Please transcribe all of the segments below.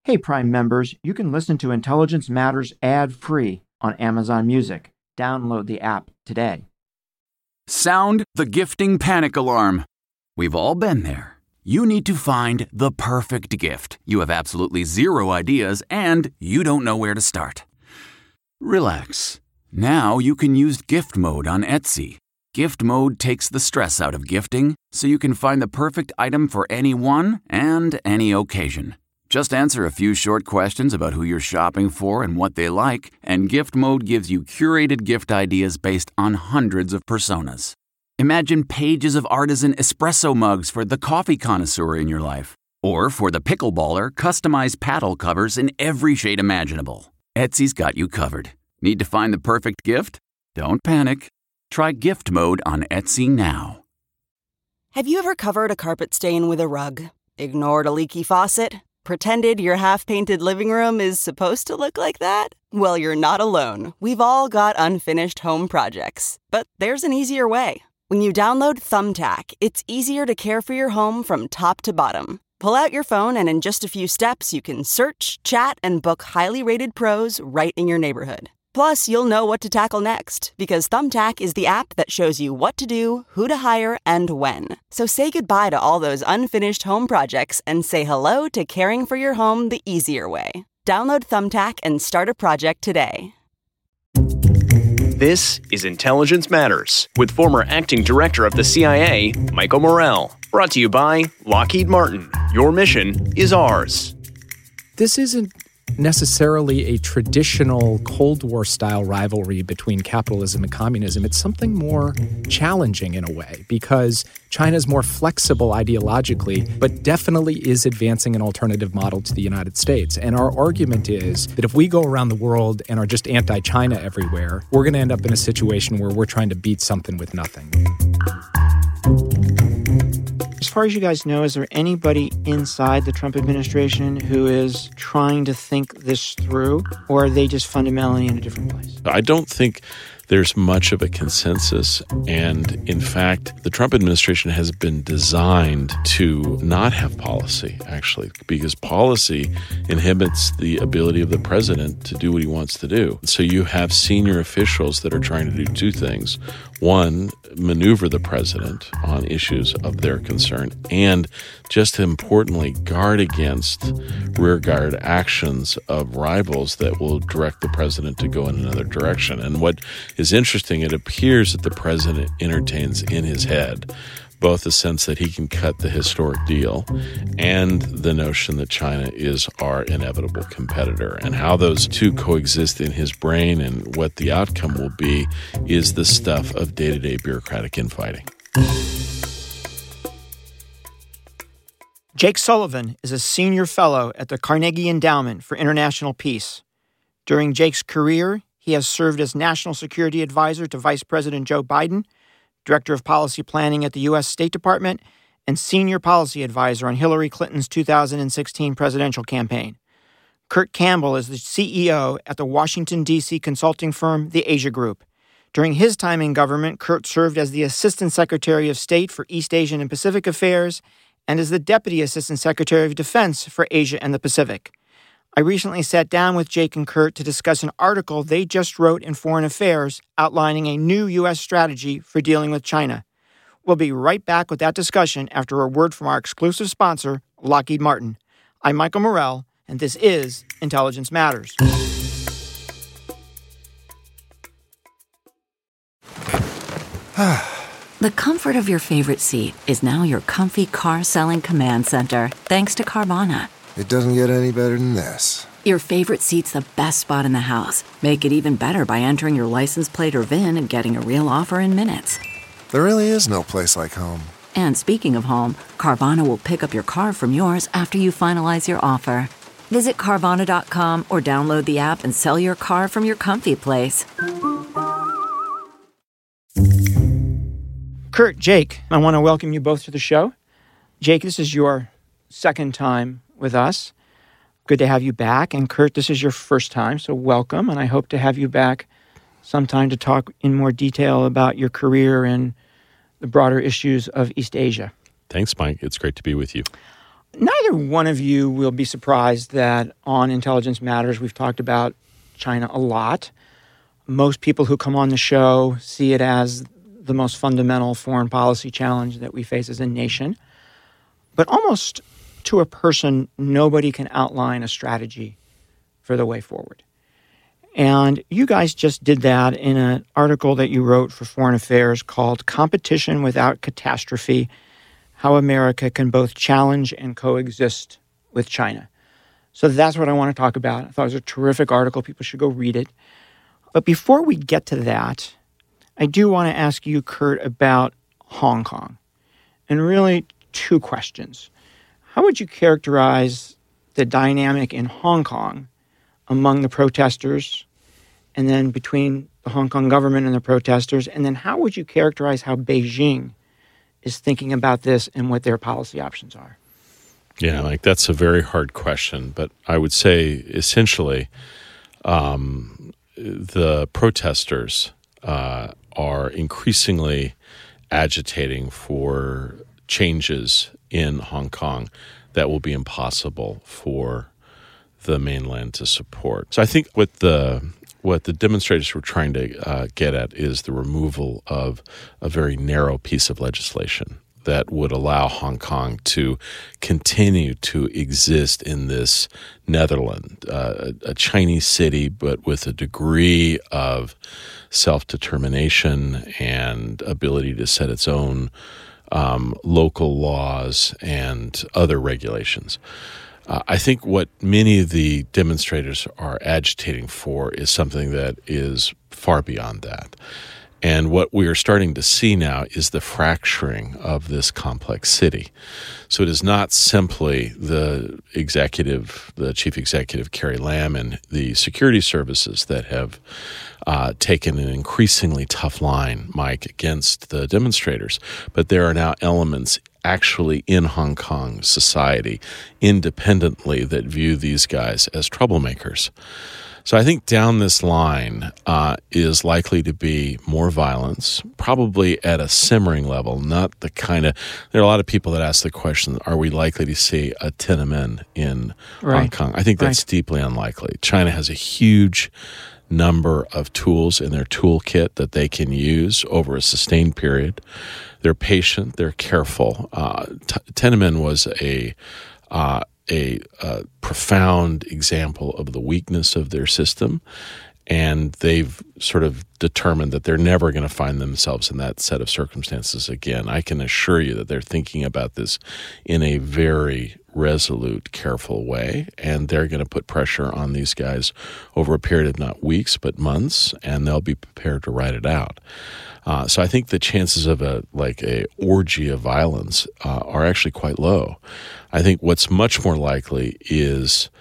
Hey, Prime members, you can listen to Intelligence Matters ad-free on Amazon Music. Download the app today. Sound the gifting panic alarm. We've all been there. You need to find the perfect gift. You have absolutely zero ideas and you don't know where to start. Relax. Now you can use gift mode on Etsy. Gift mode takes the stress out of gifting so you can find the perfect item for anyone and any occasion. Just answer a few short questions about who you're shopping for and what they like, and gift mode gives you curated gift ideas based on hundreds of personas. Imagine pages of artisan espresso mugs for the coffee connoisseur in your life. Or for the pickleballer, customized paddle covers in every shade imaginable. Etsy's got you covered. Need to find the perfect gift? Don't panic. Try gift mode on Etsy now. Have you ever covered a carpet stain with a rug? Ignored a leaky faucet? Pretended your half-painted living room is supposed to look like that? Well, you're not alone. We've all got unfinished home projects. But there's an easier way. When you download Thumbtack, it's easier to care for your home from top to bottom. Pull out your phone and in just a few steps, you can search, chat, and book highly rated pros right in your neighborhood. Plus, you'll know what to tackle next, because Thumbtack is the app that shows you what to do, who to hire, and when. So say goodbye to all those unfinished home projects and say hello to caring for your home the easier way. Download Thumbtack and start a project today. This is Intelligence Matters with former acting director of the CIA, Michael Morell. Brought to you by Lockheed Martin. Your mission is ours. This isn't necessarily a traditional Cold War-style rivalry between capitalism and communism. It's something more challenging in a way, because China's more flexible ideologically, but definitely is advancing an alternative model to the United States. And our argument is that if we go around the world and are just anti-China everywhere, we're going to end up in a situation where we're trying to beat something with nothing. As far as you guys know, is there anybody inside the Trump administration who is trying to think this through, or are they just fundamentally in a different place? I don't think there's much of a consensus. And in fact, the Trump administration has been designed to not have policy, actually, because policy inhibits the ability of the president to do what he wants to do. So you have senior officials that are trying to do two things. One, maneuver the president on issues of their concern, and just importantly, guard against rearguard actions of rivals that will direct the president to go in another direction. And what is interesting, it appears that the president entertains in his head both the sense that he can cut the historic deal and the notion that China is our inevitable competitor. And how those two coexist in his brain and what the outcome will be is the stuff of day-to-day bureaucratic infighting. Jake Sullivan is a senior fellow at the Carnegie Endowment for International Peace. During Jake's career, he has served as National Security Advisor to Vice President Joe Biden, Director of Policy Planning at the U.S. State Department, and Senior Policy Advisor on Hillary Clinton's 2016 presidential campaign. Kurt Campbell is the CEO at the Washington, D.C. consulting firm, the Asia Group. During his time in government, Kurt served as the Assistant Secretary of State for East Asian and Pacific Affairs and as the Deputy Assistant Secretary of Defense for Asia and the Pacific. I recently sat down with Jake and Kurt to discuss an article they just wrote in Foreign Affairs outlining a new U.S. strategy for dealing with China. We'll be right back with that discussion after a word from our exclusive sponsor, Lockheed Martin. I'm Michael Morell, and this is Intelligence Matters. The comfort of your favorite seat is now your comfy car-selling command center, thanks to Carvana. It doesn't get any better than this. Your favorite seat's the best spot in the house. Make it even better by entering your license plate or VIN and getting a real offer in minutes. There really is no place like home. And speaking of home, Carvana will pick up your car from yours after you finalize your offer. Visit Carvana.com or download the app and sell your car from your comfy place. Kurt, Jake, I want to welcome you both to the show. Jake, this is your second time with us. Good to have you back. And Kurt, this is your first time, so welcome. And I hope to have you back sometime to talk in more detail about your career and the broader issues of East Asia. Thanks, Mike. It's great to be with you. neither one of you will be surprised that on Intelligence Matters, we've talked about China a lot. Most people who come on the show see it as the most fundamental foreign policy challenge that we face as a nation. But almost to a person, nobody can outline a strategy for the way forward. And you guys just did that in an article that you wrote for Foreign Affairs called Competition Without Catastrophe: How America Can Both Challenge and Coexist with China. So that's what I want to talk about. I thought it was a terrific article. People should go read it. But before we get to that, I do want to ask you, Kurt, about Hong Kong. And really, two questions. How would you characterize the dynamic in Hong Kong among the protesters, and then between the Hong Kong government and the protesters? And then how would you characterize how Beijing is thinking about this and what their policy options are? Yeah, like that's a very hard question, but I would say essentially the protesters are increasingly agitating for changes in Hong Kong that will be impossible for the mainland to support. So I think what the demonstrators were trying to get at is the removal of a very narrow piece of legislation that would allow Hong Kong to continue to exist in this Netherlands, a Chinese city, but with a degree of self-determination and ability to set its own local laws and other regulations. I think what many of the demonstrators are agitating for is something that is far beyond that. And what we are starting to see now is the fracturing of this complex city. So it is not simply the chief executive, Carrie Lam, and the security services that have taken an increasingly tough line, Mike, against the demonstrators. But there are now elements actually in Hong Kong society independently that view these guys as troublemakers. So I think down this line is likely to be more violence, probably at a simmering level, not the kind of... There are a lot of people that ask the question, are we likely to see a Tiananmen in Hong Kong? I think that's deeply unlikely. China has a huge number of tools in their toolkit that they can use over a sustained period. They're patient, they're careful. Tiananmen was a profound example of the weakness of their system, and they've sort of determined that they're never going to find themselves in that set of circumstances again. I can assure you that they're thinking about this in a very resolute, careful way, and they're going to put pressure on these guys over a period of not weeks but months, and they'll be prepared to ride it out. So I think the chances of a orgy of violence are actually quite low. I think what's much more likely is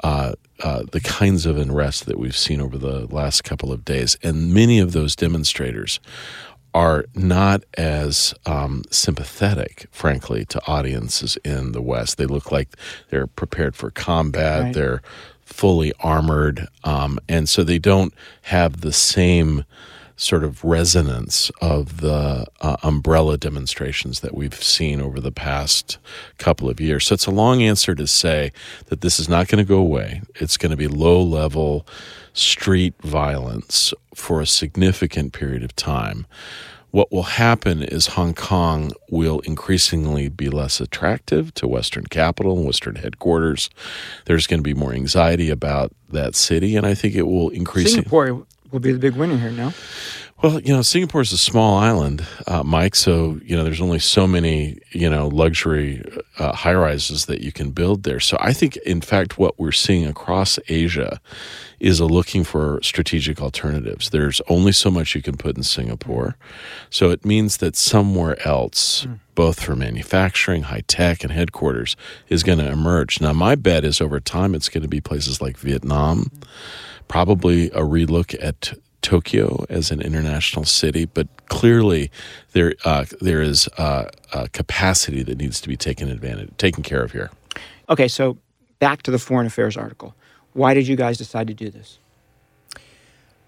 the kinds of unrest that we've seen over the last couple of days. And many of those demonstrators are not as sympathetic, frankly, to audiences in the West. They look like they're prepared for combat. Right. They're fully armored. And so they don't have the same sort of resonance of the umbrella demonstrations that we've seen over the past couple of years. So it's a long answer to say that this is not going to go away. It's going to be low-level street violence for a significant period of time. What will happen is Hong Kong will increasingly be less attractive to Western capital and Western headquarters. There's going to be more anxiety about that city, and I think it will increase. Singapore will be the big winner here, no? Well, Singapore is a small island, Mike, so, there's only so many, luxury high-rises that you can build there. So I think, in fact, what we're seeing across Asia is looking for strategic alternatives. There's only so much you can put in Singapore. So it means that somewhere else, both for manufacturing, high-tech, and headquarters, is going to emerge. Now, my bet is over time it's going to be places like Vietnam, probably a relook at Tokyo as an international city, but clearly there is a capacity that needs to be taken care of here. Okay, so back to the Foreign Affairs article. Why did you guys decide to do this?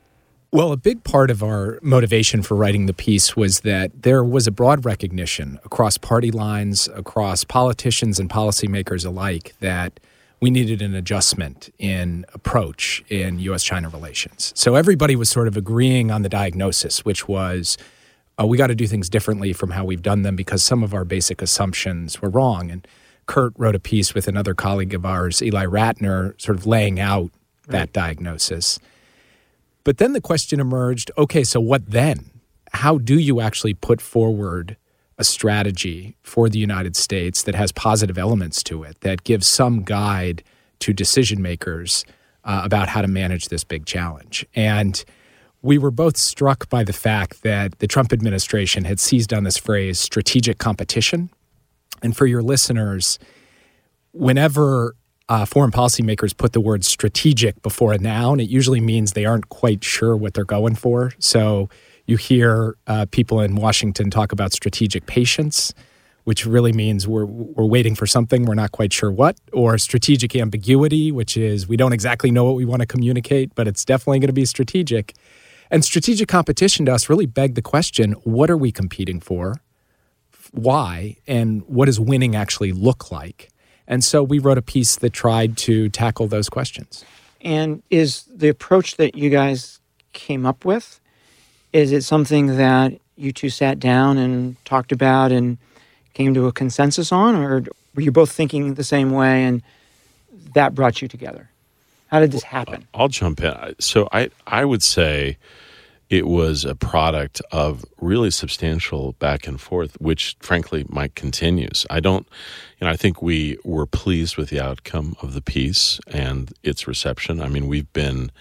Well, a big part of our motivation for writing the piece was that there was a broad recognition across party lines, across politicians and policymakers alike, that we needed an adjustment in approach in U.S.-China relations. So everybody was sort of agreeing on the diagnosis, which was we got to do things differently from how we've done them because some of our basic assumptions were wrong. And Kurt wrote a piece with another colleague of ours, Eli Ratner, sort of laying out that diagnosis. But then the question emerged, okay, so what then? How do you actually put forward a strategy for the United States that has positive elements to it, that gives some guide to decision makers about how to manage this big challenge? And we were both struck by the fact that the Trump administration had seized on this phrase, strategic competition. And for your listeners, whenever foreign policymakers put the word strategic before a noun, it usually means they aren't quite sure what they're going for. So you hear people in Washington talk about strategic patience, which really means we're waiting for something, we're not quite sure what, or strategic ambiguity, which is we don't exactly know what we want to communicate, but it's definitely going to be strategic. And strategic competition to us really begged the question, what are we competing for? Why? And what does winning actually look like? And so we wrote a piece that tried to tackle those questions. And is the approach that you guys came up with, is it something that you two sat down and talked about and came to a consensus on, or were you both thinking the same way and that brought you together? How did this happen? I'll jump in. So I would say it was a product of really substantial back and forth, which frankly might continues. I think we were pleased with the outcome of the piece and its reception. I mean, we've been,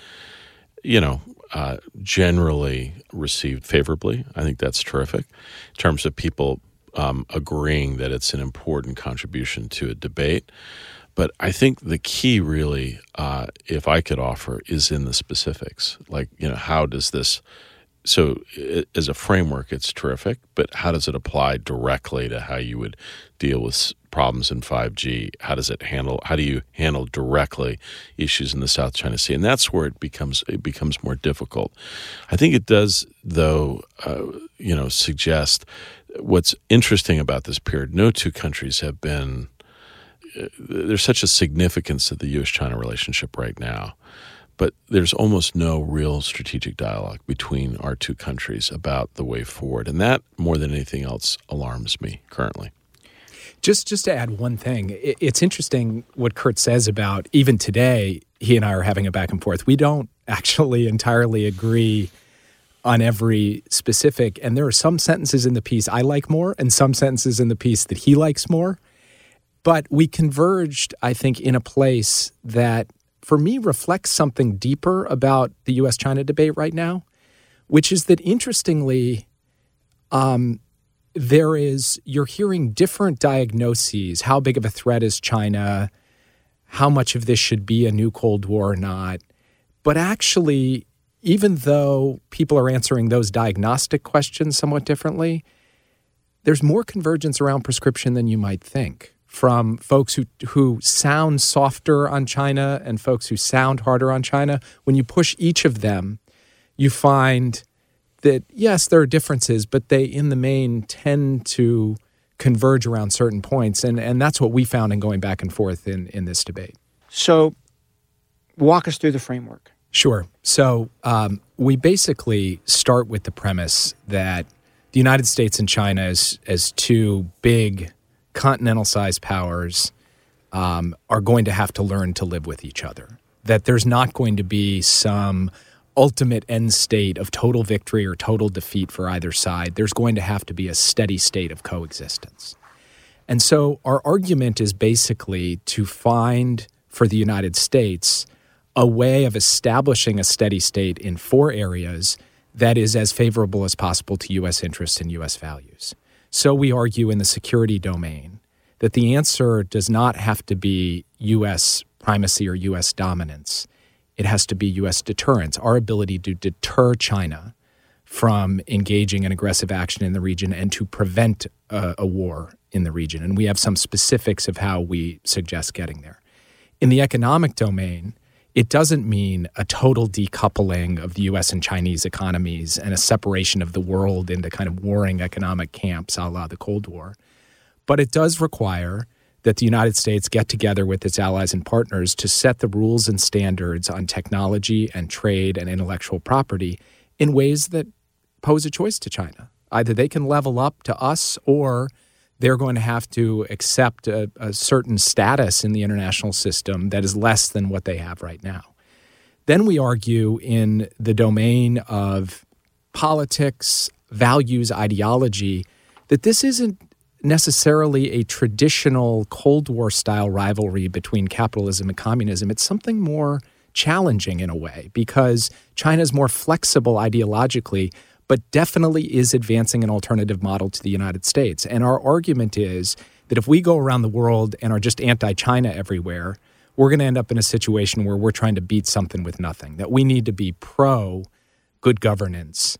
generally received favorably. I think that's terrific in terms of people agreeing that it's an important contribution to a debate. But I think the key really, if I could offer, is in the specifics. Like, how does this, so as a framework, it's terrific, but how does it apply directly to how you would deal with problems in 5G? How do you handle directly issues in the South China Sea? And that's where it becomes more difficult. I think it does, though, suggest what's interesting about this period. No two countries have been, there's such a significance to the U.S.-China relationship right now, but there's almost no real strategic dialogue between our two countries about the way forward. And that, more than anything else, alarms me currently. Just to add one thing, it's interesting what Kurt says about, even today, he and I are having a back and forth. We don't actually entirely agree on every specific, and there are some sentences in the piece I like more and some sentences in the piece that he likes more. But we converged, I think, in a place that, for me, reflects something deeper about the U.S.-China debate right now, which is that, interestingly, you're hearing different diagnoses. How big of a threat is China? How much of this should be a new Cold War or not? But actually, even though people are answering those diagnostic questions somewhat differently, there's more convergence around prescription than you might think, from folks who sound softer on China and folks who sound harder on China. When you push each of them, you find that, yes, there are differences, but they, in the main, tend to converge around certain points. And that's what we found in going back and forth in this debate. So walk us through the framework. Sure. So we basically start with the premise that the United States and China, as two big continental-sized powers, are going to have to learn to live with each other. That there's not going to be some ultimate end state of total victory or total defeat for either side. There's going to have to be a steady state of coexistence. And so our argument is basically to find, for the United States, a way of establishing a steady state in 4 areas that is as favorable as possible to U.S. interests and U.S. values. So we argue in the security domain that the answer does not have to be U.S. primacy or U.S. dominance. It has to be U.S. deterrence, our ability to deter China from engaging in aggressive action in the region and to prevent a war in the region. And we have some specifics of how we suggest getting there. In the economic domain, it doesn't mean a total decoupling of the U.S. and Chinese economies and a separation of the world into kind of warring economic camps a la the Cold War. But it does require that the United States get together with its allies and partners to set the rules and standards on technology and trade and intellectual property in ways that pose a choice to China. Either they can level up to us or they're going to have to accept a certain status in the international system that is less than what they have right now. Then we argue in the domain of politics, values, ideology, that this isn't necessarily a traditional Cold War-style rivalry between capitalism and communism. It's something more challenging in a way because China's more flexible ideologically, but definitely is advancing an alternative model to the United States. And our argument is that if we go around the world and are just anti-China everywhere, we're going to end up in a situation where we're trying to beat something with nothing, that we need to be pro-good governance,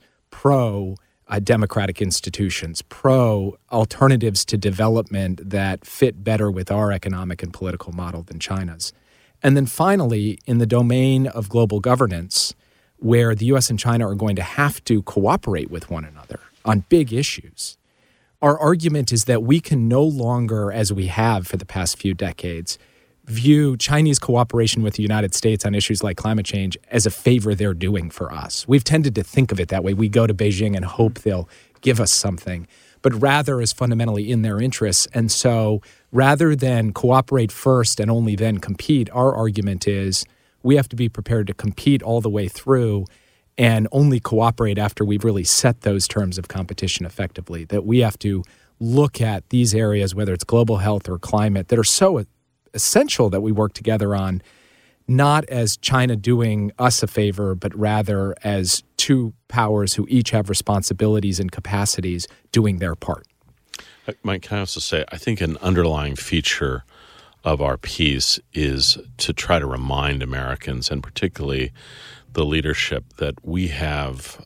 pro-democratic institutions, pro-alternatives to development that fit better with our economic and political model than China's. And then finally, in the domain of global governance, where the U.S. and China are going to have to cooperate with one another on big issues. Our argument is that we can no longer, as we have for the past few decades, view Chinese cooperation with the United States on issues like climate change as a favor they're doing for us. We've tended to think of it that way. We go to Beijing and hope they'll give us something, but rather as fundamentally in their interests. And so rather than cooperate first and only then compete, our argument is we have to be prepared to compete all the way through and only cooperate after we've really set those terms of competition effectively, that we have to look at these areas, whether it's global health or climate, that are so essential that we work together on, not as China doing us a favor, but rather as two powers who each have responsibilities and capacities doing their part. Mike, can I also say, I think an underlying feature of our piece is to try to remind Americans, and particularly the leadership, that we have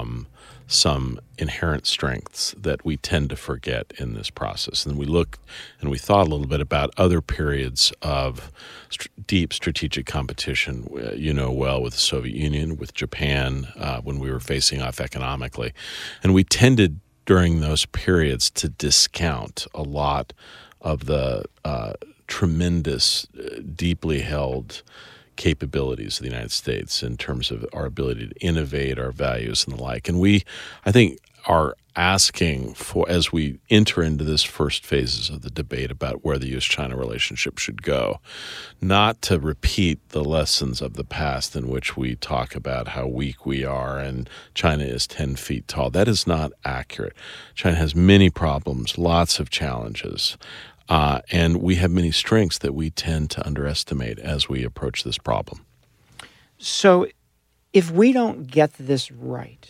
some inherent strengths that we tend to forget in this process. And we look and we thought a little bit about other periods of deep strategic competition, well, with the Soviet Union, with Japan, when we were facing off economically. And we tended during those periods to discount a lot of the tremendous, deeply held capabilities of the United States in terms of our ability to innovate, our values and the like. And we, I think, are asking for, as we enter into this first phases of the debate about where the U.S.-China relationship should go, not to repeat the lessons of the past in which we talk about how weak we are and China is 10 feet tall. That is not accurate. China has many problems, lots of challenges. And we have many strengths that we tend to underestimate as we approach this problem. So if we don't get this right,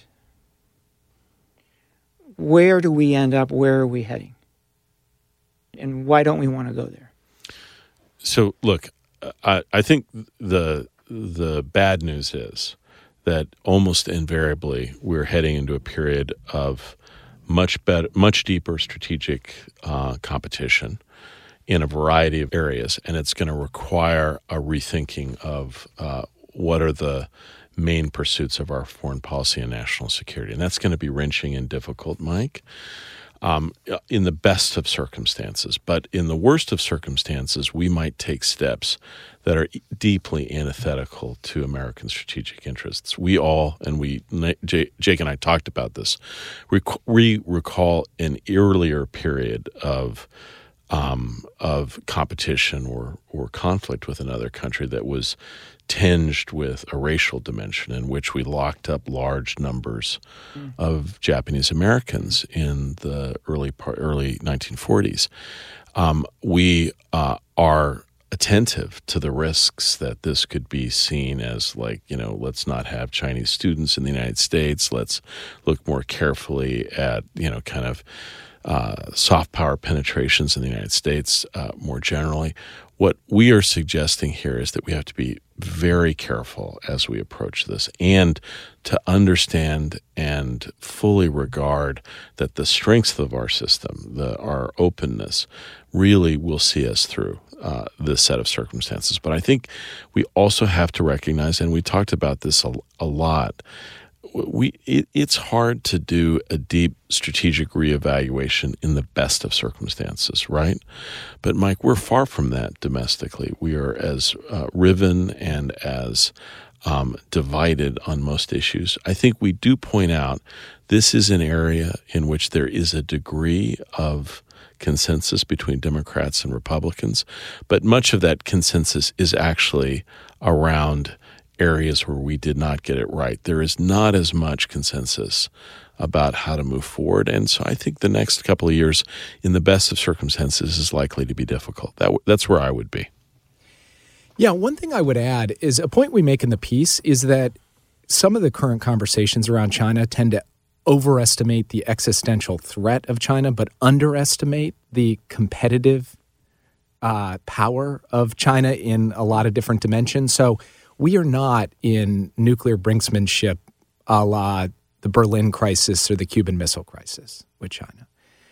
where do we end up? Where are we heading? And why don't we want to go there? So, look, I think the bad news is that almost invariably we're heading into a period of much deeper strategic competition in a variety of areas, and it's going to require a rethinking of what are the main pursuits of our foreign policy and national security. And that's going to be wrenching and difficult, Mike, in the best of circumstances. But in the worst of circumstances, we might take steps that are deeply antithetical to American strategic interests. We all, and Jake and I talked about this, we recall an earlier period of competition or conflict with another country that was tinged with a racial dimension, in which we locked up large numbers of Japanese Americans in the early 1940s. We are attentive to the risks that this could be seen as, like, let's not have Chinese students in the United States. Let's look more carefully at, kind of soft power penetrations in the United States more generally. What we are suggesting here is that we have to be very careful as we approach this and to understand and fully regard that the strengths of our system, our openness, really will see us through this set of circumstances. But I think we also have to recognize, and we talked about this a lot, it's hard to do a deep strategic reevaluation in the best of circumstances, right? But Mike, we're far from that domestically. We are as riven and as divided on most issues. I think we do point out this is an area in which there is a degree of consensus between Democrats and Republicans, but much of that consensus is actually around areas where we did not get it right. There is not as much consensus about how to move forward. And so I think the next couple of years, in the best of circumstances, is likely to be difficult. That's where I would be. Yeah, one thing I would add is a point we make in the piece is that some of the current conversations around China tend to overestimate the existential threat of China, but underestimate the competitive power of China in a lot of different dimensions. So we are not in nuclear brinksmanship a la the Berlin crisis or the Cuban Missile Crisis with China.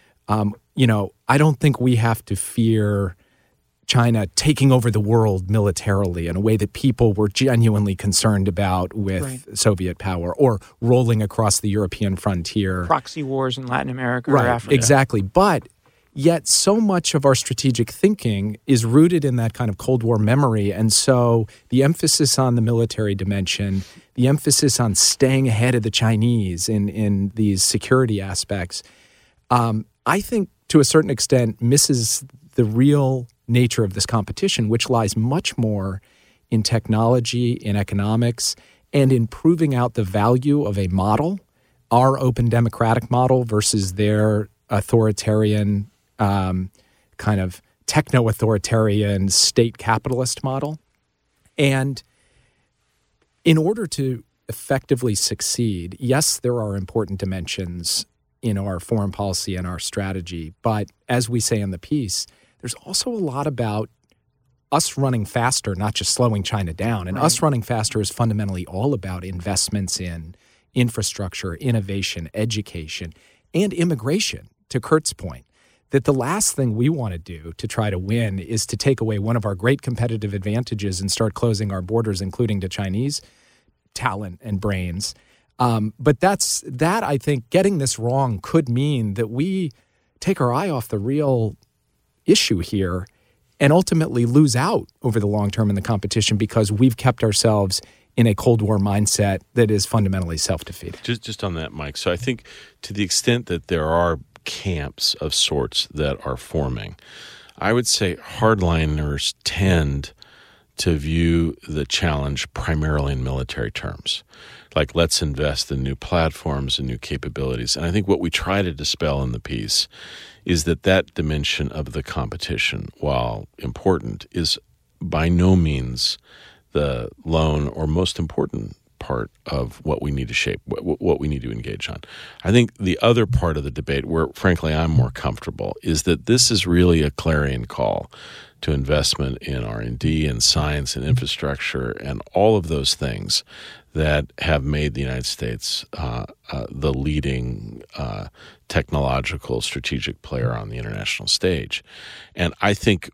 I don't think we have to fear China taking over the world militarily in a way that people were genuinely concerned about with Soviet power, or rolling across the European frontier. Proxy wars in Latin America or Africa. Exactly. But yet so much of our strategic thinking is rooted in that kind of Cold War memory. And so the emphasis on the military dimension, the emphasis on staying ahead of the Chinese in these security aspects, I think to a certain extent misses the real nature of this competition, which lies much more in technology, in economics, and in proving out the value of a model, our open democratic model versus their authoritarian kind of techno-authoritarian state capitalist model. And in order to effectively succeed, yes, there are important dimensions in our foreign policy and our strategy, but as we say in the piece, there's also a lot about us running faster, not just slowing China down. And us running faster is fundamentally all about investments in infrastructure, innovation, education, and immigration, to Kurt's point. That the last thing we want to do to try to win is to take away one of our great competitive advantages and start closing our borders, including to Chinese talent and brains. But that I think getting this wrong could mean that we take our eye off the real issue here and ultimately lose out over the long term in the competition because we've kept ourselves in a Cold War mindset that is fundamentally self-defeating. Just on that, Mike. So I think to the extent that there are camps of sorts that are forming, I would say hardliners tend to view the challenge primarily in military terms. Like, let's invest in new platforms and new capabilities. And I think what we try to dispel in the piece is that dimension of the competition, while important, is by no means the lone or most important part of what we need to shape, what we need to engage on. I think the other part of the debate, where frankly I'm more comfortable, is that this is really a clarion call to investment in R&D and science and infrastructure and all of those things that have made the United States the leading technological strategic player on the international stage. And I think,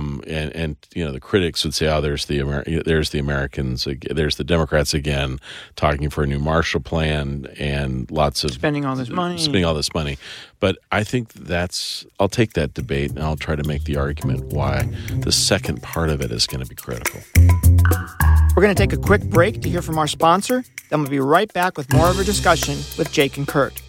and the critics would say, oh, there's the Americans, there's the Democrats again talking for a new Marshall Plan and lots of spending all this money. But I think I'll take that debate and I'll try to make the argument why the second part of it is going to be critical. We're going to take a quick break to hear from our sponsor. Then we'll be right back with more of our discussion with Jake and Kurt.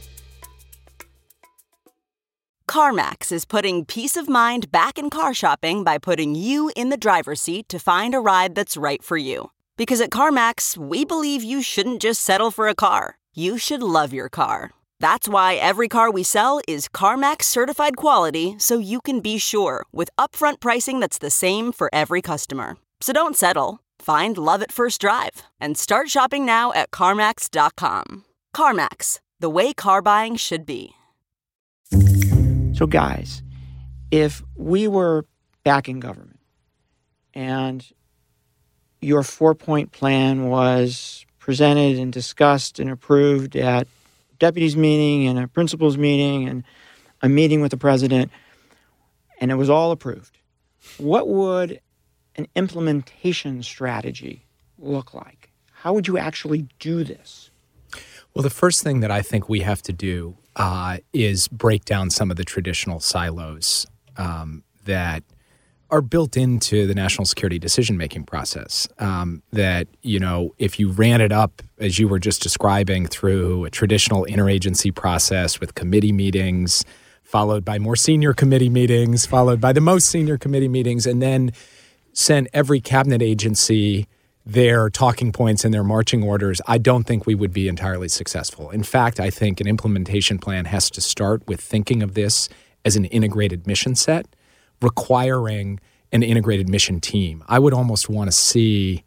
CarMax is putting peace of mind back in car shopping by putting you in the driver's seat to find a ride that's right for you. Because at CarMax, we believe you shouldn't just settle for a car. You should love your car. That's why every car we sell is CarMax certified quality, so you can be sure with upfront pricing that's the same for every customer. So don't settle. Find love at first drive and start shopping now at CarMax.com. CarMax, the way car buying should be. So guys, if we were back in government and your 4-point plan was presented and discussed and approved at deputies meeting and a principals meeting and a meeting with the president, and it was all approved, what would an implementation strategy look like? How would you actually do this? Well, the first thing that I think we have to do is break down some of the traditional silos that are built into the national security decision-making process. That, if you ran it up, as you were just describing, through a traditional interagency process with committee meetings, followed by more senior committee meetings, followed by the most senior committee meetings, and then sent every cabinet agency their talking points and their marching orders, I don't think we would be entirely successful. In fact, I think an implementation plan has to start with thinking of this as an integrated mission set, requiring an integrated mission team. I would almost want to see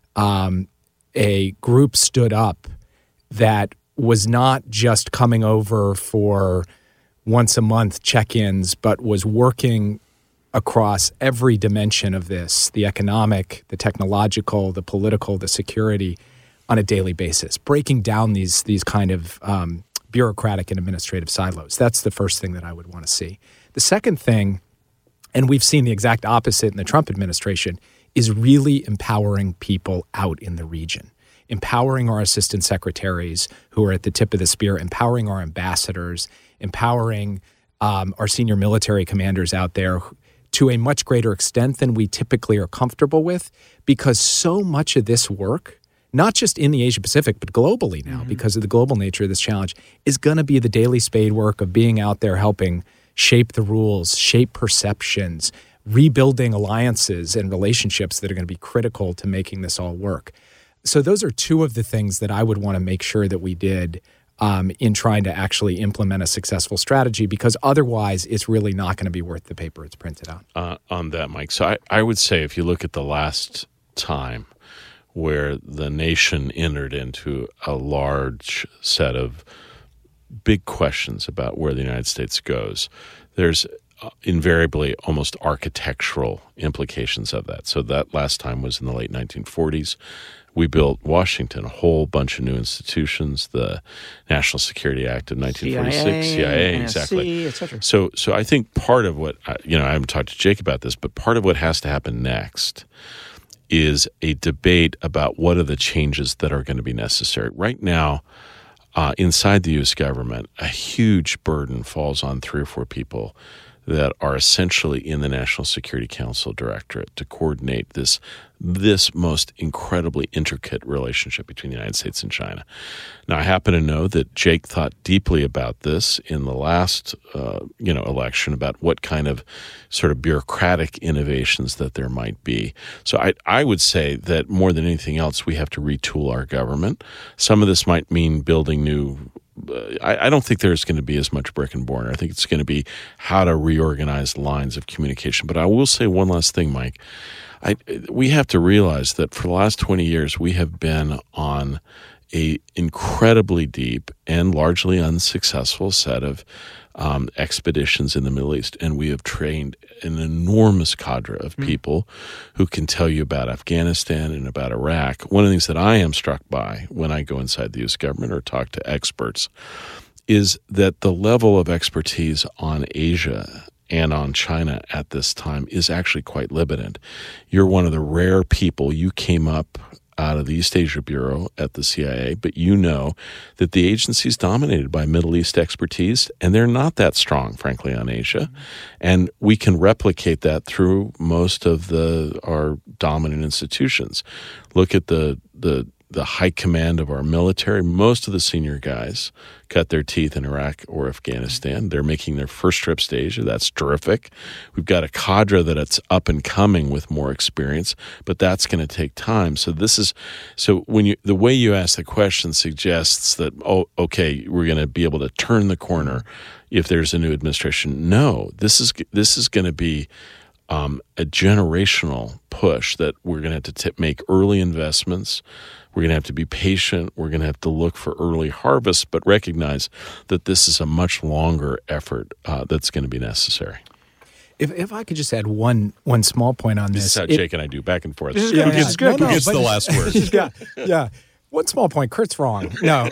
a group stood up that was not just coming over for once a month check-ins, but was working across every dimension of this, the economic, the technological, the political, the security, on a daily basis, breaking down these kind of bureaucratic and administrative silos. That's the first thing that I would want to see. The second thing, and we've seen the exact opposite in the Trump administration, is really empowering people out in the region, empowering our assistant secretaries who are at the tip of the spear, empowering our ambassadors, empowering our senior military commanders out there to a much greater extent than we typically are comfortable with, because so much of this work, not just in the Asia Pacific, but globally now, because of the global nature of this challenge, is going to be the daily spade work of being out there helping shape the rules, shape perceptions, rebuilding alliances and relationships that are going to be critical to making this all work. So those are two of the things that I would want to make sure that we did in trying to actually implement a successful strategy, because otherwise it's really not going to be worth the paper it's printed on. On that, Mike, so I would say if you look at the last time where the nation entered into a large set of big questions about where the United States goes, there's invariably almost architectural implications of that. So that last time was in the late 1940s. We built Washington, a whole bunch of new institutions, the National Security Act of 1946, CIA, NSC, exactly. et cetera. So I think part of what, I haven't talked to Jake about this, but part of what has to happen next is a debate about what are the changes that are going to be necessary. Right now, inside the U.S. government, a huge burden falls on 3 or 4 people that are essentially in the National Security Council Directorate to coordinate this most incredibly intricate relationship between the United States and China. Now, I happen to know that Jake thought deeply about this in the last, election, about what kind of sort of bureaucratic innovations that there might be. So I would say that more than anything else, we have to retool our government. Some of this might mean building new. I don't think there's going to be as much brick and mortar. I think it's going to be how to reorganize lines of communication. But I will say one last thing, Mike. We have to realize that for the last 20 years, we have been on a incredibly deep and largely unsuccessful set of expeditions in the Middle East, and we have trained an enormous cadre of people who can tell you about Afghanistan and about Iraq. One of the things that I am struck by when I go inside the U.S. government or talk to experts is that the level of expertise on Asia and on China at this time is actually quite limited. You're one of the rare people. You came up out of the East Asia Bureau at the CIA, but you know that the agency is dominated by Middle East expertise, and they're not that strong, frankly, on Asia. And we can replicate that through most of our dominant institutions. Look at the high command of our military. Most of the senior guys cut their teeth in Iraq or Afghanistan. They're making their first trips to Asia. That's terrific. We've got a cadre that's up and coming with more experience, but that's going to take time. So the way you ask the question suggests that, okay, we're going to be able to turn the corner if there's a new administration. No, this is going to be a generational push that we're going to have to make early investments. We're going to have to be patient. We're going to have to look for early harvest, but recognize that this is a much longer effort that's going to be necessary. If I could just add one small point on this. This is how Jake and I do back and forth. This is good. This is good. Who gets the last word? Yeah. One small point. Kurt's wrong. No.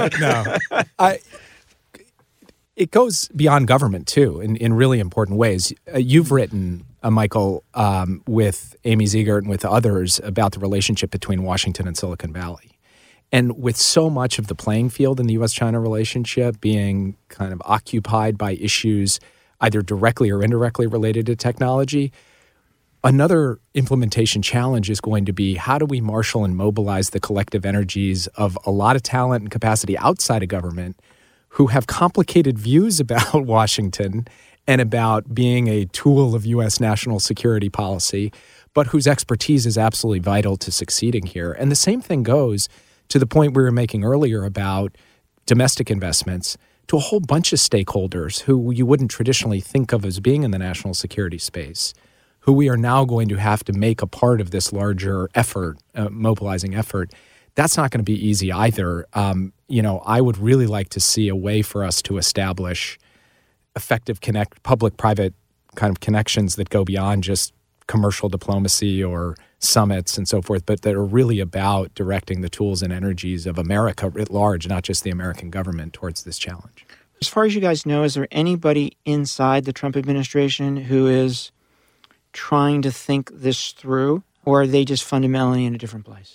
It goes beyond government, too, in really important ways. You've written, Michael, with Amy Ziegert and with others about the relationship between Washington and Silicon Valley. And with so much of the playing field in the U.S.-China relationship being kind of occupied by issues either directly or indirectly related to technology, another implementation challenge is going to be how do we marshal and mobilize the collective energies of a lot of talent and capacity outside of government who have complicated views about Washington and about being a tool of U.S. national security policy, but whose expertise is absolutely vital to succeeding here. And the same thing goes to the point we were making earlier about domestic investments to a whole bunch of stakeholders who you wouldn't traditionally think of as being in the national security space, who we are now going to have to make a part of this larger effort, mobilizing effort. That's not going to be easy either. I would really like to see a way for us to establish effective public-private kind of connections that go beyond just commercial diplomacy or summits and so forth, but that are really about directing the tools and energies of America writ large, not just the American government, towards this challenge. As far as you guys know, is there anybody inside the Trump administration who is trying to think this through, or are they just fundamentally in a different place?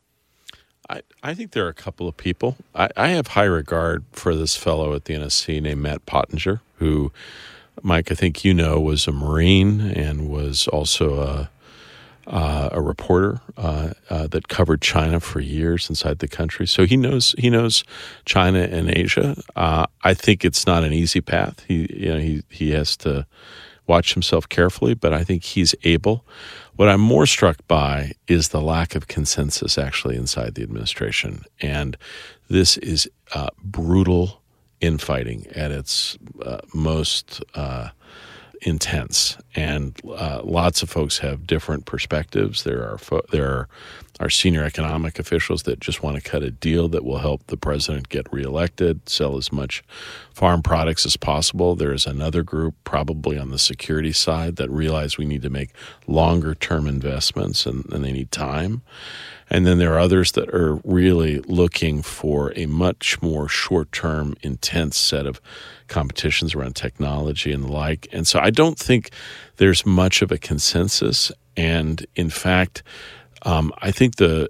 I think there are a couple of people. I have high regard for this fellow at the NSC named Matt Pottinger, who, Mike, I think you know, was a Marine and was also a reporter that covered China for years inside the country. So he knows China and Asia. I think it's not an easy path. He has to watch himself carefully, but I think he's able. What I'm more struck by is the lack of consensus actually inside the administration. And this is brutal infighting at its most intense. And lots of folks have different perspectives. There are senior economic officials that just want to cut a deal that will help the president get reelected, sell as much farm products as possible. There is another group, probably on the security side, that realize we need to make longer-term investments and they need time. And then there are others that are really looking for a much more short-term, intense set of competitions around technology and the like. And so I don't think there's much of a consensus. And in fact, I think the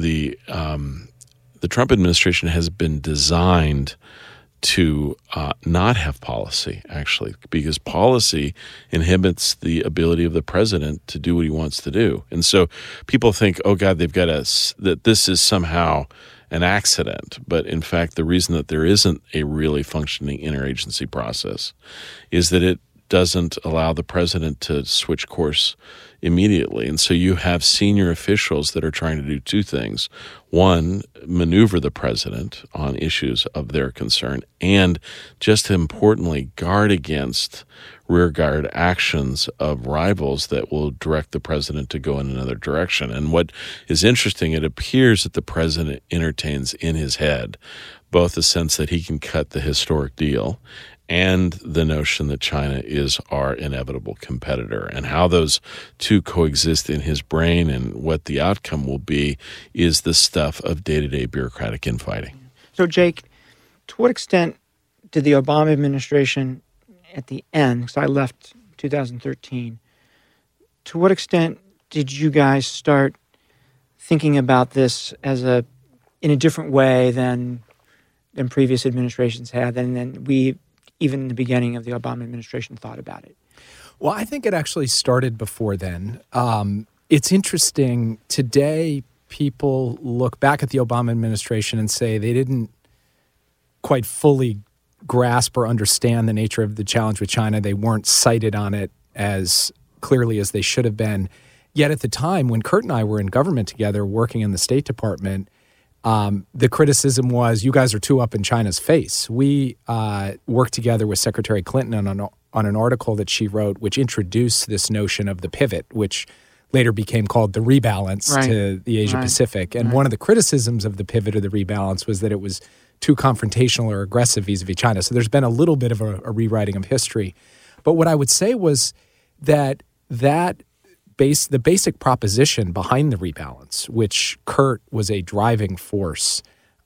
Trump administration has been designed to not have policy, actually, because policy inhibits the ability of the president to do what he wants to do. And so people think, oh, God, they've got that this is somehow an accident. But in fact, the reason that there isn't a really functioning interagency process is that it doesn't allow the president to switch course immediately. And so you have senior officials that are trying to do two things. One, maneuver the president on issues of their concern, and just importantly, guard against rearguard actions of rivals that will direct the president to go in another direction. And what is interesting, it appears that the president entertains in his head both the sense that he can cut the historic deal and the notion that China is our inevitable competitor. And how those two coexist in his brain and what the outcome will be is the stuff of day-to-day bureaucratic infighting. So, Jake, to what extent did the Obama administration at the end, because I left 2013, to what extent did you guys start thinking about this as in a different way than previous administrations had, and then we, even in the beginning of the Obama administration, thought about it? Well, I think it actually started before then. It's interesting. Today, people look back at the Obama administration and say they didn't quite fully grasp or understand the nature of the challenge with China. They weren't cited on it as clearly as they should have been. Yet at the time, when Kurt and I were in government together working in the State Department, the criticism was, you guys are too up in China's face. We worked together with Secretary Clinton on an article that she wrote, which introduced this notion of the pivot, which later became called the rebalance to the Asia Pacific. And one of the criticisms of the pivot or the rebalance was that it was too confrontational or aggressive vis-a-vis China. So there's been a little bit of a rewriting of history. But what I would say was that the basic proposition behind the rebalance, which Kurt was a driving force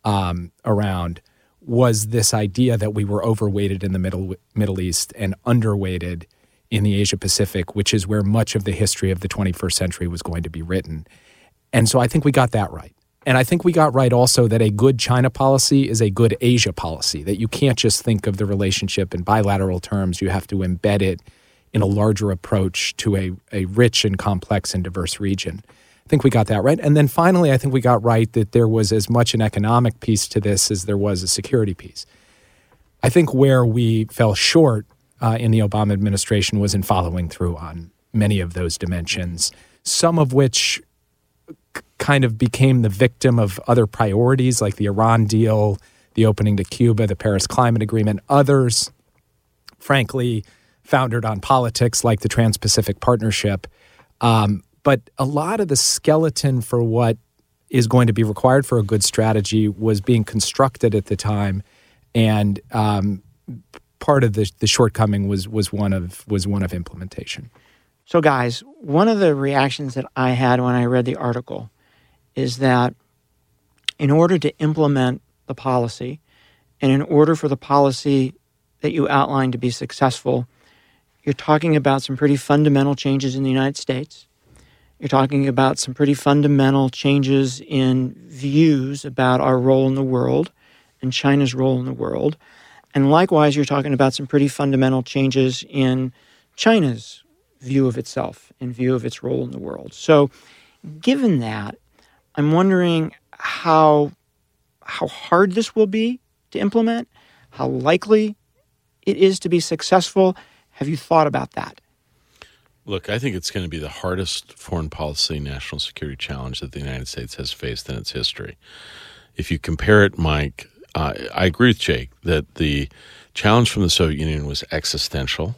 around, was this idea that we were overweighted in the Middle East and underweighted in the Asia Pacific, which is where much of the history of the 21st century was going to be written. And so I think we got that right. And I think we got right also that a good China policy is a good Asia policy, that you can't just think of the relationship in bilateral terms. You have to embed it in a larger approach to a rich and complex and diverse region. I think we got that right. And then finally, I think we got right that there was as much an economic piece to this as there was a security piece. I think where we fell short in the Obama administration was in following through on many of those dimensions, some of which kind of became the victim of other priorities like the Iran deal, the opening to Cuba, the Paris Climate Agreement. Others, frankly, foundered on politics like the Trans-Pacific Partnership. But a lot of the skeleton for what is going to be required for a good strategy was being constructed at the time, and part of the shortcoming was one of implementation. So, guys, one of the reactions that I had when I read the article is that in order to implement the policy, and in order for the policy that you outlined to be successful, you're talking about some pretty fundamental changes in the United States. You're talking about some pretty fundamental changes in views about our role in the world and China's role in the world. And likewise, you're talking about some pretty fundamental changes in China's view of itself and view of its role in the world. So given that, I'm wondering how hard this will be to implement, how likely it is to be successful. Have you thought about that? Look, I think it's going to be the hardest foreign policy national security challenge that the United States has faced in its history. If you compare it, Mike, I agree with Jake that the challenge from the Soviet Union was existential,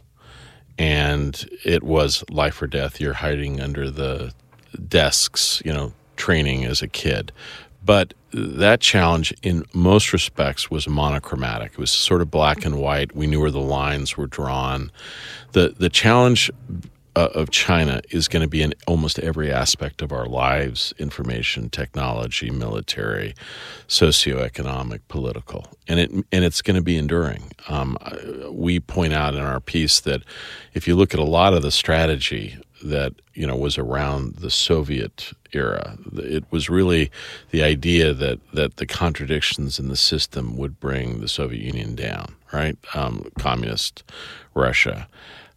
and it was life or death. You're hiding under the desks, training as a kid. But that challenge, in most respects, was monochromatic. It was sort of black and white. We knew where the lines were drawn. The challenge of China is going to be in almost every aspect of our lives: information, technology, military, socioeconomic, political, and it's going to be enduring. We point out in our piece that if you look at a lot of the strategy that was around the Soviet era, it was really the idea that the contradictions in the system would bring the Soviet Union down, right? Communist Russia.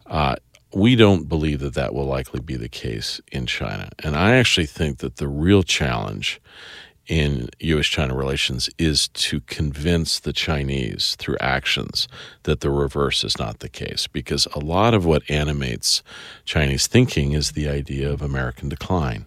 We don't believe that will likely be the case in China. And I actually think that the real challenge in U.S.-China relations is to convince the Chinese through actions that the reverse is not the case, because a lot of what animates Chinese thinking is the idea of American decline.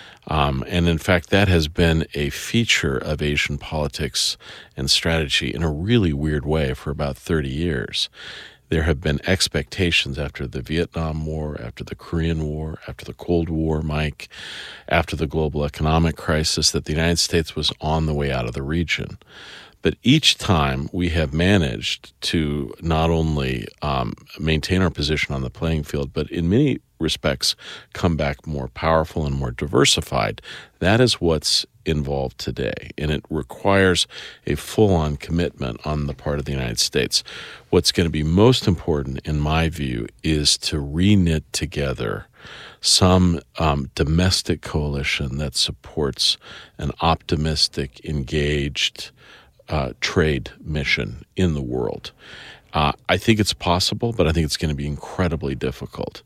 And in fact, that has been a feature of Asian politics and strategy in a really weird way for about 30 years. There have been expectations after the Vietnam War, after the Korean War, after the Cold War, Mike, after the global economic crisis, that the United States was on the way out of the region. But each time we have managed to not only maintain our position on the playing field, but in many respects come back more powerful and more diversified. That is what's involved today, and it requires a full-on commitment on the part of the United States. What's going to be most important, in my view, is to re-knit together some domestic coalition that supports an optimistic, engaged trade mission in the world. I think it's possible, but I think it's going to be incredibly difficult.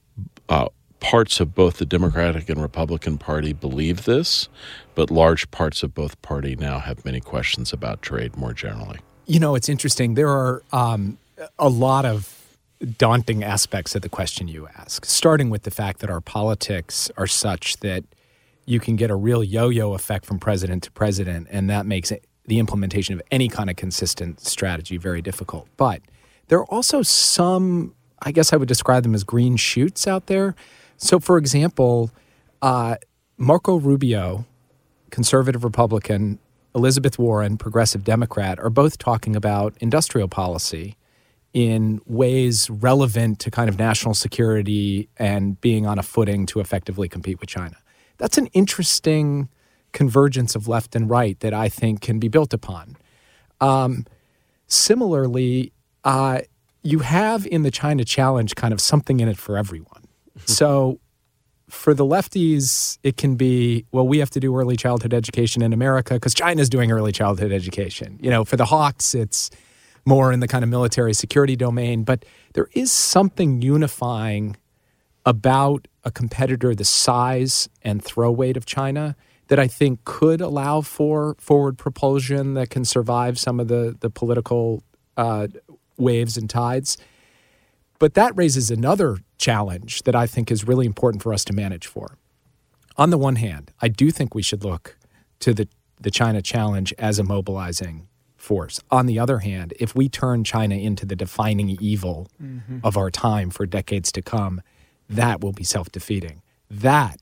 Parts of both the Democratic and Republican Party believe this, but large parts of both parties now have many questions about trade more generally. It's interesting. There are a lot of daunting aspects of the question you ask, starting with the fact that our politics are such that you can get a real yo-yo effect from president to president, and that makes the implementation of any kind of consistent strategy very difficult. But there are also some I guess I would describe them as green shoots out there. So, for example, Marco Rubio, conservative Republican, Elizabeth Warren, progressive Democrat, are both talking about industrial policy in ways relevant to kind of national security and being on a footing to effectively compete with China. That's an interesting convergence of left and right that I think can be built upon. Similarly, you have in the China challenge kind of something in it for everyone. So for the lefties, it can be, well, we have to do early childhood education in America because China's doing early childhood education. You know, for the hawks, it's more in the kind of military security domain. But there is something unifying about a competitor the size and throw weight of China that I think could allow for forward propulsion that can survive some of the political waves and tides. But that raises another challenge that I think is really important for us to manage for. On the one hand, I do think we should look to the China challenge as a mobilizing force. On the other hand, if we turn China into the defining evil of our time for decades to come, that will be self-defeating. That's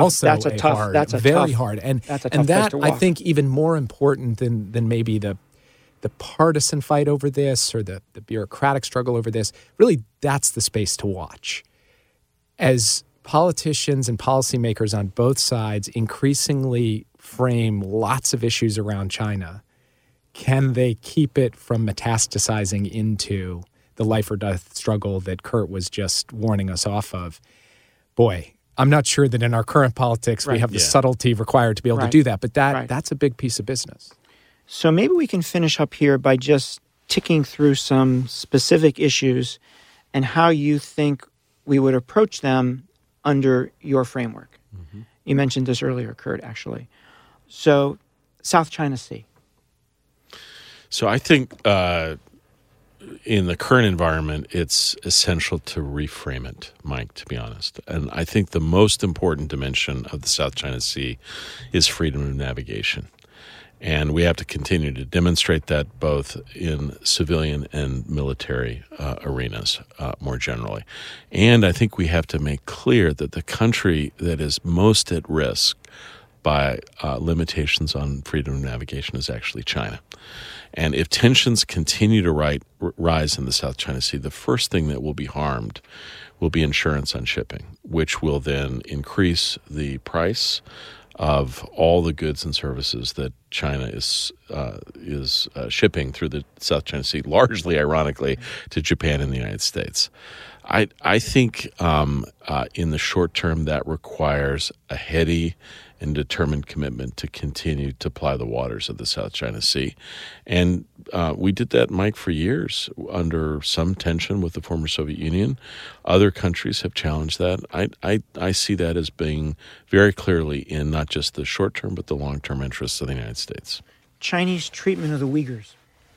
very hard. And that, I think, even more important than maybe the partisan fight over this or the bureaucratic struggle over this, really that's the space to watch. As politicians and policymakers on both sides increasingly frame lots of issues around China, can they keep it from metastasizing into the life or death struggle that Kurt was just warning us off of? Boy, I'm not sure that in our current politics we have the subtlety required to be able to do that, but that's a big piece of business. So maybe we can finish up here by just ticking through some specific issues and how you think we would approach them under your framework. Mm-hmm. You mentioned this earlier, Kurt, actually. So South China Sea. So I think in the current environment, it's essential to reframe it, Mike, to be honest. And I think the most important dimension of the South China Sea is freedom of navigation. And we have to continue to demonstrate that both in civilian and military arenas more generally. And I think we have to make clear that the country that is most at risk by limitations on freedom of navigation is actually China. And if tensions continue to rise in the South China Sea, the first thing that will be harmed will be insurance on shipping, which will then increase the price of all the goods and services that China is shipping through the South China Sea, largely, ironically, to Japan and the United States. I think in the short term that requires a heady and determined commitment to continue to ply the waters of the South China Sea. And we did that, Mike, for years under some tension with the former Soviet Union. Other countries have challenged that. I see that as being very clearly in not just the short term, but the long-term interests of the United States. Chinese treatment of the Uyghurs.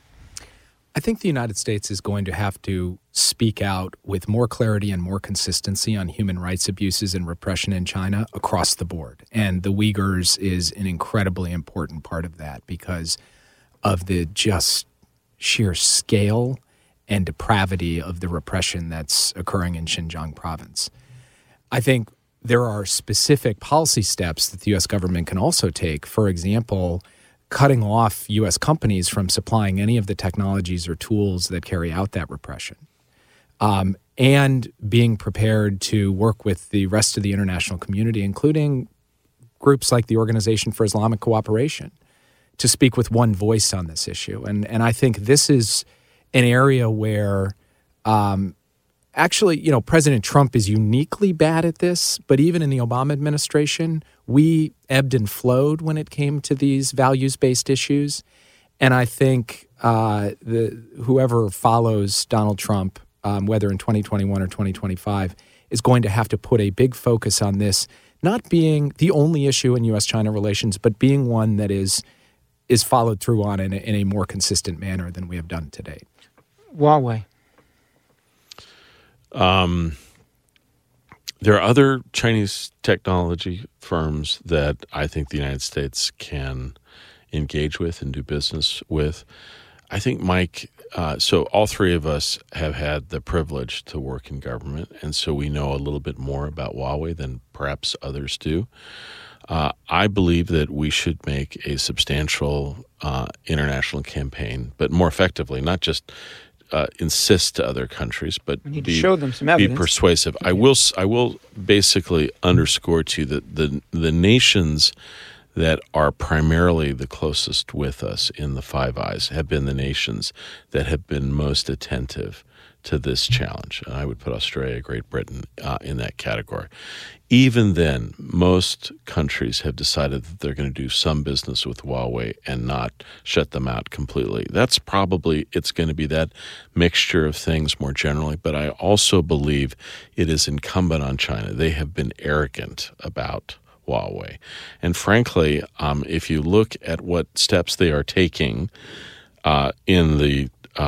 I think the United States is going to have to speak out with more clarity and more consistency on human rights abuses and repression in China across the board. And the Uyghurs is an incredibly important part of that because of the just sheer scale and depravity of the repression that's occurring in Xinjiang province. I think there are specific policy steps that the U.S. government can also take. For example, cutting off U.S. companies from supplying any of the technologies or tools that carry out that repression, and being prepared to work with the rest of the international community, including groups like the Organization for Islamic Cooperation, to speak with one voice on this issue. And I think this is an area where actually, President Trump is uniquely bad at this, but even in the Obama administration, we ebbed and flowed when it came to these values-based issues. And I think whoever follows Donald Trump, whether in 2021 or 2025, is going to have to put a big focus on this, not being the only issue in U.S.-China relations, but being one that is followed through on in a more consistent manner than we have done to date. Huawei. There are other Chinese technology firms that I think the United States can engage with and do business with. I think, Mike, so all three of us have had the privilege to work in government, and so we know a little bit more about Huawei than perhaps others do. I believe that we should make a substantial international campaign, but more effectively, not just insist to other countries, but we need to show them some evidence. Be persuasive. I will basically underscore to you that the nations that are primarily the closest with us in the Five Eyes have been the nations that have been most attentive to this challenge. And I would put Australia, Great Britain in that category. Even then, most countries have decided that they're going to do some business with Huawei and not shut them out completely. It's going to be that mixture of things more generally, but I also believe it is incumbent on China. They have been arrogant about Huawei. And frankly, if you look at what steps they are taking in the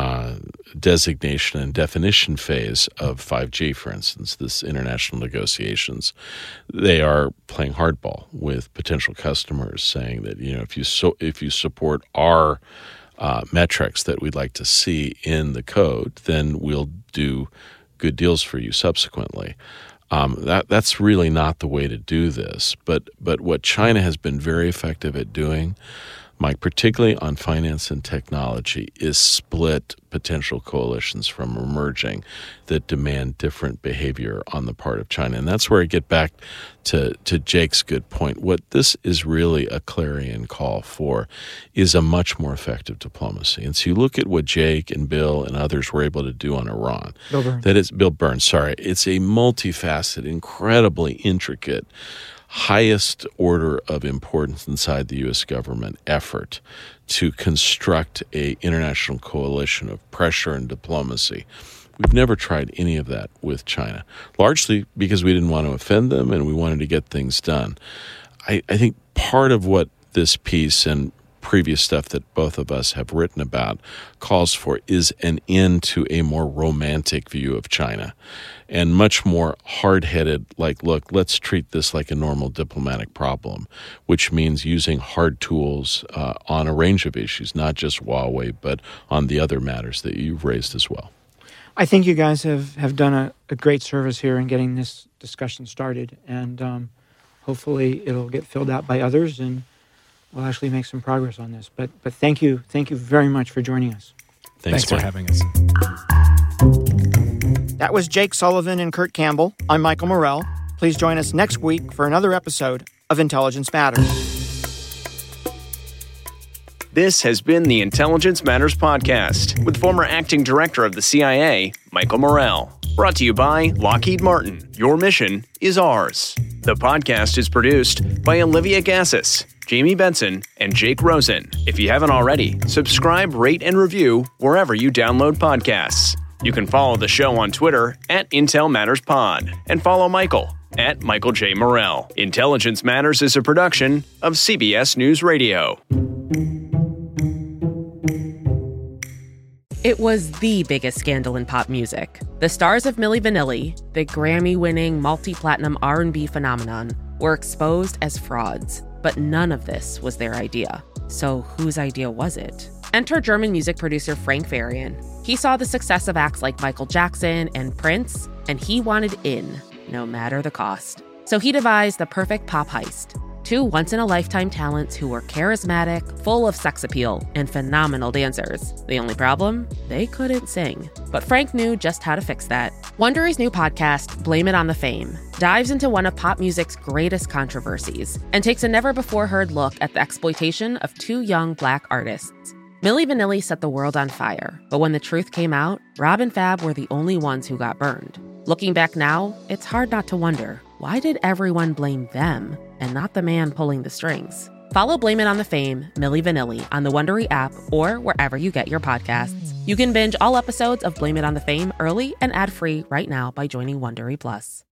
designation and definition phase of 5G, for instance, this international negotiations, they are playing hardball with potential customers, saying that if you support our metrics that we'd like to see in the code, then we'll do good deals for you subsequently. That's really not the way to do this. But what China has been very effective at doing, Mike, particularly on finance and technology, is split potential coalitions from emerging that demand different behavior on the part of China. And that's where I get back to Jake's good point. What this is really a clarion call for is a much more effective diplomacy. And so you look at what Jake and Bill and others were able to do on Iran. Bill Burns, sorry. It's a multifaceted, incredibly intricate, highest order of importance inside the U.S. government effort to construct an international coalition of pressure and diplomacy. We've never tried any of that with China, largely because we didn't want to offend them and we wanted to get things done. I think part of what this piece and previous stuff that both of us have written about calls for is an end to a more romantic view of China and much more hard-headed, like, look, let's treat this like a normal diplomatic problem, which means using hard tools on a range of issues, not just Huawei, but on the other matters that you've raised as well. I think you guys have done a great service here in getting this discussion started, and hopefully it'll get filled out by others, and we'll actually make some progress on this. But thank you very much for joining us. Thanks for having us. That was Jake Sullivan and Kurt Campbell. I'm Michael Morell. Please join us next week for another episode of Intelligence Matters. This has been the Intelligence Matters podcast with former acting director of the CIA, Michael Morell. Brought to you by Lockheed Martin. Your mission is ours. The podcast is produced by Olivia Gassis, Jamie Benson, and Jake Rosen. If you haven't already, subscribe, rate, and review wherever you download podcasts. You can follow the show on Twitter @IntelMattersPod and follow Michael @MichaelJ. Intelligence Matters is a production of CBS News Radio. It was the biggest scandal in pop music. The stars of Milli Vanilli, the Grammy-winning multi-platinum R&B phenomenon, were exposed as frauds. But none of this was their idea. So whose idea was it? Enter German music producer Frank Farian. He saw the success of acts like Michael Jackson and Prince, and he wanted in, no matter the cost. So he devised the perfect pop heist. Two once-in-a-lifetime talents who were charismatic, full of sex appeal, and phenomenal dancers. The only problem? They couldn't sing. But Frank knew just how to fix that. Wondery's new podcast, Blame It on the Fame, dives into one of pop music's greatest controversies and takes a never-before-heard look at the exploitation of two young Black artists. Milli Vanilli set the world on fire, but when the truth came out, Rob and Fab were the only ones who got burned. Looking back now, it's hard not to wonder, why did everyone blame them and not the man pulling the strings? Follow Blame It on the Fame, Milli Vanilli on the Wondery app or wherever you get your podcasts. You can binge all episodes of Blame It on the Fame early and ad-free right now by joining Wondery Plus.